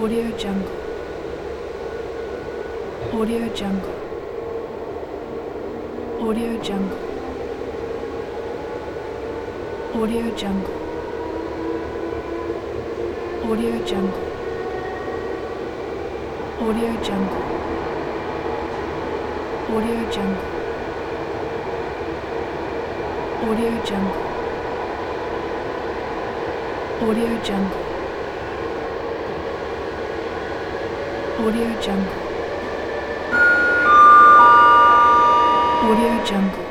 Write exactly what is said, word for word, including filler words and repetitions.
Audio Jungle. Audio Jungle. Audio Jungle. Audio Jungle. Audio Jungle. Audio Jungle. Audio Jungle. Audio Jungle. Audio Jungle. Audio Jungle. Audio Jungle.